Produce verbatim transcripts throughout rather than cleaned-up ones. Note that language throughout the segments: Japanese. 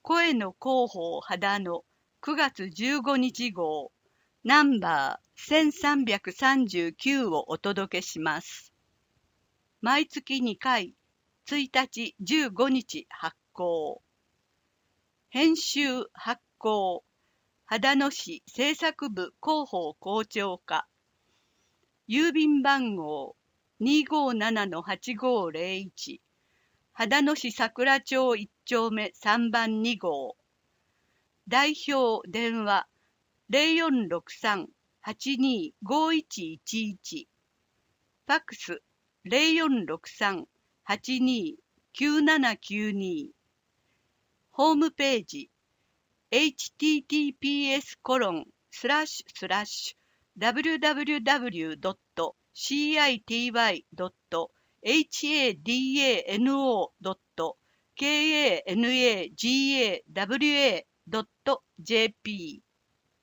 声の広報肌のくがつじゅうごにち号ナンバーせんさんびゃくさんじゅうきゅうをお届けします。毎月にかい、ついたちじゅうごにち発行。編集発行、秦野市制作部広報校長課。郵便番号 にーごーななのはちごーぜろいち、秦野市桜町いっちょうめさんばんに号。代表電話 ゼロよんろくさん はちにーごいちいちいち、ファックス ゼロよんろくさん はちにーきゅうななきゅうに、ホームページ エイチティーティーピーエスコロンスラッシュスラッシュダブリューダブリューダブリュードットシーアイティーワイドットエイチエーディーエーエヌオードットケーエーエヌエージーエーダブリューエードットジェーピー。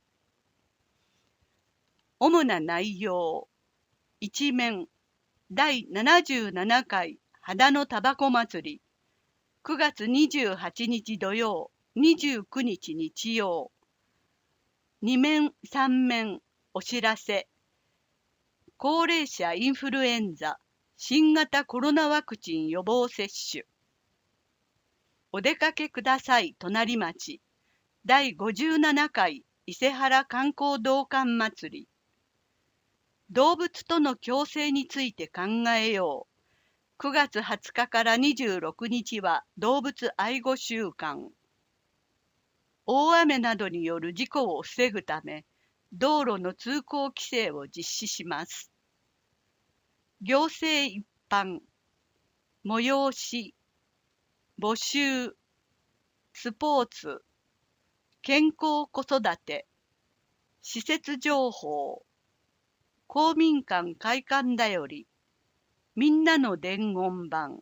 主な内容。一面、だいななじゅうななかい秦野タバコ祭り、くがつにじゅうはちにち土曜、にじゅうくにち日曜。二面、三面、お知らせ。高齢者インフルエンザ、新型コロナワクチン予防接種。お出かけください、隣町。だいごじゅうななかい伊勢原観光道館祭り。動物との共生について考えよう。くがつはつかからにじゅうろくにちは動物愛護週間。大雨などによる事故を防ぐため、道路の通行規制を実施します。行政一般、催し、募集、スポーツ、健康子育て、施設情報、公民館開館だより、みんなの伝言板。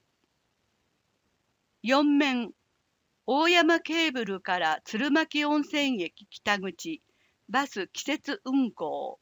よん面、大山ケーブルから鶴巻温泉駅北口、バス季節運行。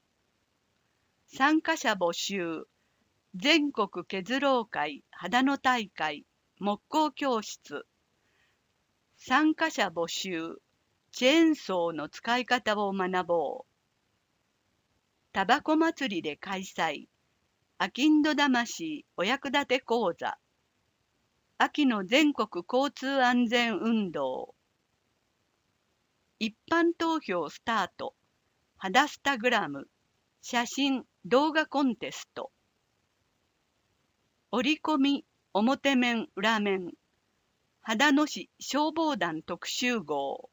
参加者募集、全国削ろう会秦野大会、木工教室。参加者募集、チェーンソーの使い方を学ぼう。タバコ祭りで開催、あきんど魂お役立て講座。秋の全国交通安全運動。一般投票スタート。ハダスタグラム、写真、動画コンテスト。折り込み、表面、裏面。秦野市消防団特集号。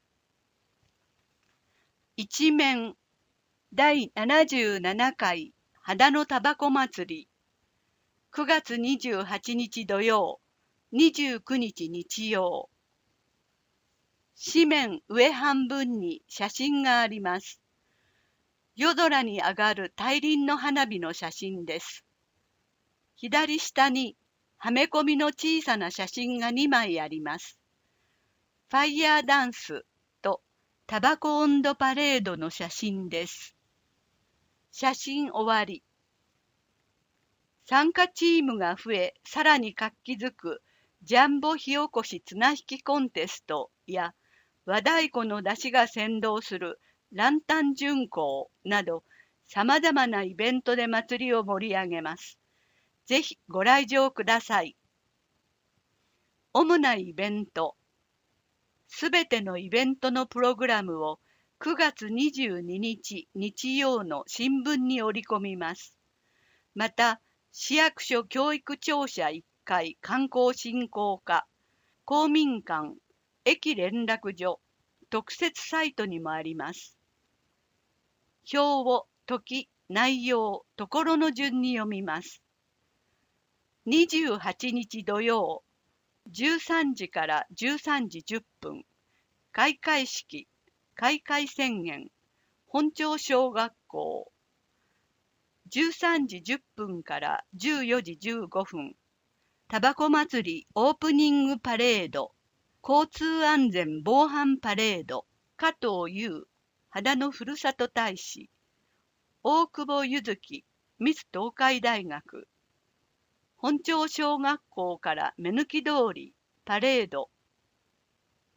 一面、だいななじゅうななかい秦野タバコ祭り。くがつにじゅうはちにち土曜、にじゅうくにち日曜。紙面上半分に写真があります。夜空に上がる大輪の花火の写真です。左下にはめ込みの小さな写真がにまいあります。ファイヤーダンスとタバコ温度パレードの写真です。写真終わり。参加チームが増え、さらに活気づくジャンボ火起こし綱引きコンテストや和太鼓の出汁が先導するランタン巡行などさまざまなイベントで祭りを盛り上げます。ぜひご来場ください。主なイベント。すべてのイベントのプログラムをくがつにじゅうににち日曜の新聞に折り込みます。また、市役所教育庁舎いっかい観光振興課、公民館、駅連絡所、特設サイトにもあります。表を時、内容、ところの順に読みます。にじゅうはちにち土曜、じゅうさんじからじゅうさんじじゅっぷん、開会式、開会宣言、本町小学校。じゅうさんじじゅっぷんからじゅうよじじゅうごふん、タバコ祭りオープニングパレード、交通安全防犯パレード、加藤優、秦野ふるさと大使、大久保ゆずき、ミス東海大学、本町小学校から目抜き通り、パレード、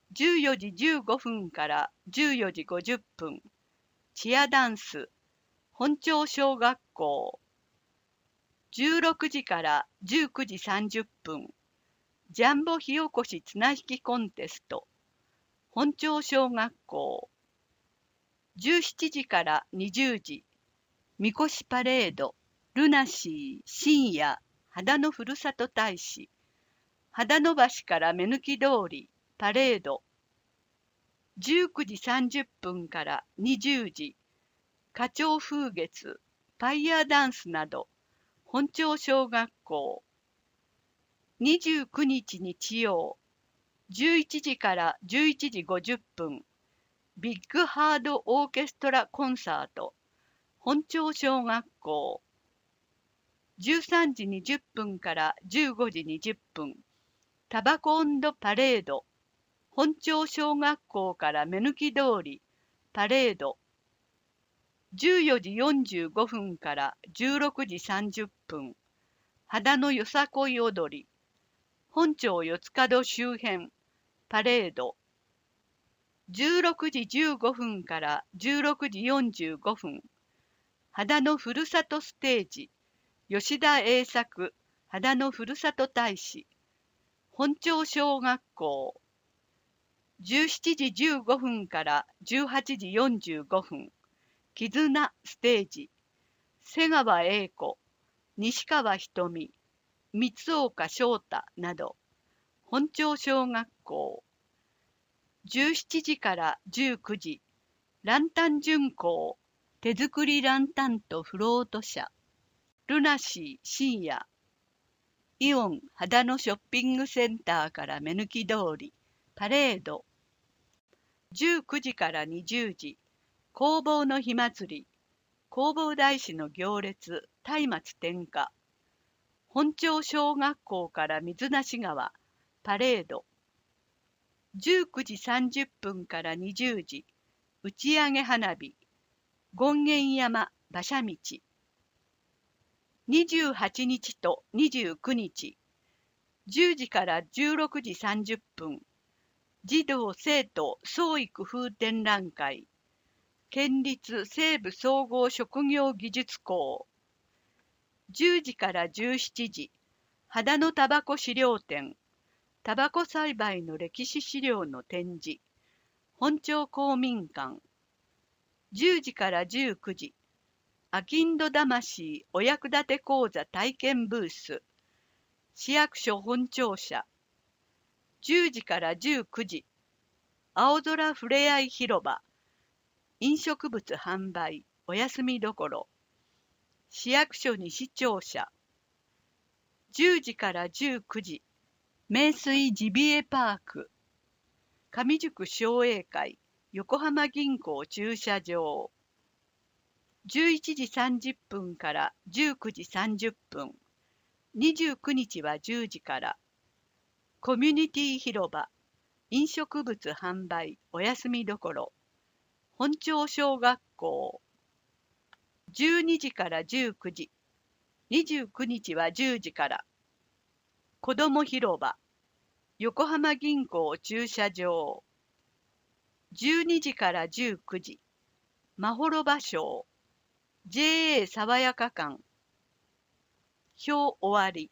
じゅうよじじゅうごふんからじゅうよじごじゅっぷん、チアダンス、本町小学校。じゅうろくじからじゅうくじさんじゅっぷん、ジャンボ火起こし綱引きコンテスト、本町小学校。じゅうしちじからにじゅうじ、みこしパレード、ルナシー、深夜、秦野ふるさと大使、秦野橋から目抜き通り、パレード。じゅうくじさんじゅっぷんからにじゅうじ、花鳥風月、ファイヤーダンスなど、本町小学校。にじゅうくにち日曜、じゅういちじからじゅういちじごじゅっぷん、ビッグハードオーケストラコンサート、本町小学校。じゅうさんじにじゅっぷんからじゅうごじにじゅっぷん、タバコ温度パレード、本町小学校から目抜き通り、パレード。じゅうよじよんじゅうごふんからじゅうろくじさんじゅっぷん、秦野よさこい踊り、本町四つ角周辺、パレード。じゅうろくじじゅうごふんからじゅうろくじよんじゅうごふん、秦野ふるさとステージ、吉田栄作、秦野ふるさと大使、本町小学校。じゅうしちじじゅうごふんからじゅうはちじよんじゅうごふん、絆ステージ、瀬川栄子、西川ひとみ、三岡翔太など、本町小学校。じゅうしちじからじゅうくじ、ランタン巡行、手作りランタンとフロート車、ルナシー深夜、イオン秦野ショッピングセンターから目抜き通り、パレード。じゅうくじからにじゅうじ、弘法の火祭り、弘法大師の行列、松明点火、本町小学校から水無川、パレード。じゅうくじさんじゅっぷんからにじゅうじ、打ち上げ花火、権現山馬車道。にじゅうはちにちとにじゅうくにち、じゅうじからじゅうろくじさんじゅっぷん、児童生徒創意工夫展覧会、県立西部総合職業技術校。じゅうじからじゅうしちじ、秦野タバコ資料展、タバコ栽培の歴史資料の展示、本町公民館。じゅうじからじゅうくじ、あきんど魂お役立て講座体験ブース、市役所本庁舎。じゅうじからじゅうくじ、青空ふれあい広場、飲食物販売、お休みどころ、市役所西庁舎。じゅうじからじゅうくじ、名水ジビエパーク、上宿商栄会、横浜銀行駐車場。じゅういちじさんじゅっぷんからじゅうくじさんじゅっぷん、にじゅうくにちはじゅうじから、コミュニティ広場、飲食物販売、お休みどころ、本町小学校。じゅうにじからじゅうくじ、にじゅうくにちはじゅうじから、子ども広場、横浜銀行駐車場。じゅうにじからじゅうくじ、まほろば賞、ジェーエー 爽やか館。表終わり。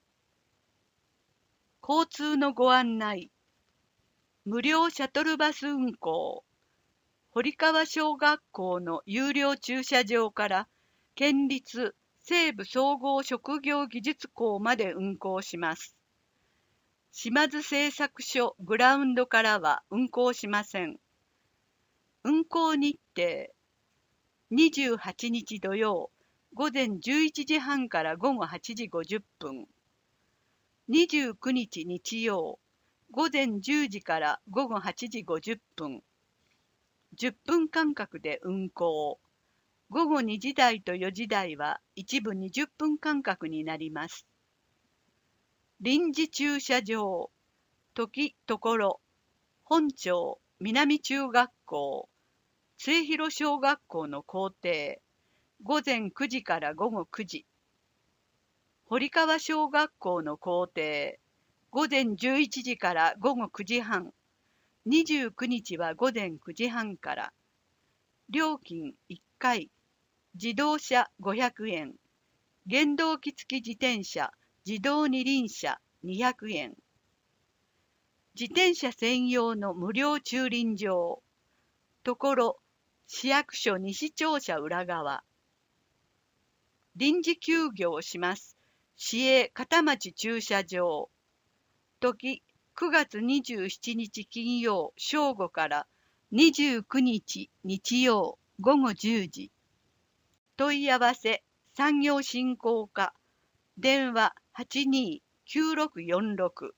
交通のご案内。無料シャトルバス運行。堀川小学校の有料駐車場から県立西部総合職業技術校まで運行します。島津製作所グラウンドからは運行しません。運行日程。にじゅうはちにち土曜、午前じゅういちじはんから午後はちじごじゅっぷん。にじゅうくにち日曜、午前じゅうじから午後はちじごじゅっぷん。じゅっぷん間隔で運行。午後にじ台とよじ台は一部にじゅっぷん間隔になります。臨時駐車場、時ところ、本町南中学校、末広小学校の校庭、午前くじから午後くじ。堀川小学校の校庭、午前じゅういちじから午後くじはん、 にじゅうくにちは午前くじはんから。料金いっかい、自動車ごひゃくえん、原動機付き自転車、自動二輪車にひゃくえん。自転車専用の無料駐輪場。ところ、市役所西庁舎裏側。臨時休業します。市営片町駐車場。時、くがつにじゅうしちにち金曜正午からにじゅうくにち日曜午後じゅうじ。問い合わせ産業振興課。電話 はちにーきゅうろくよんろく。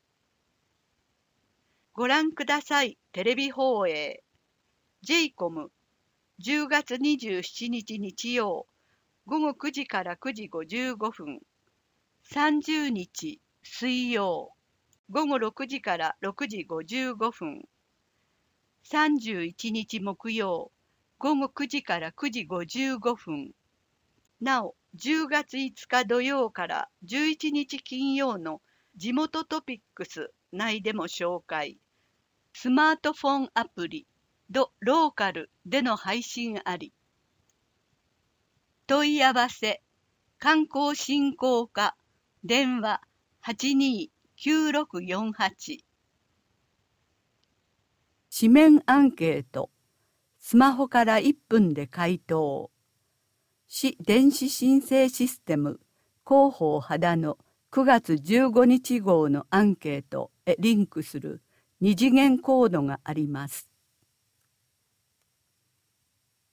ご覧ください。テレビ放映。ジェイコム。じゅうがつにじゅうしちにち日曜。午後くじからくじごじゅうごふん。さんじゅうにち水曜。午後ろくじからろくじごじゅうごふん。さんじゅういちにち木曜。午後くじからくじごじゅうごふん。なお、じゅうがついつか土曜からじゅういちにち金曜の地元トピックス内でも紹介。スマートフォンアプリ、ドローカルでの配信あり。問い合わせ、観光振興課、電話 はちにーきゅうろくよんはち。紙面アンケート、スマホからいっぷんで回答。市電子申請システム広報肌のくがつじゅうごにち号のアンケートへリンクする二次元コードがあります。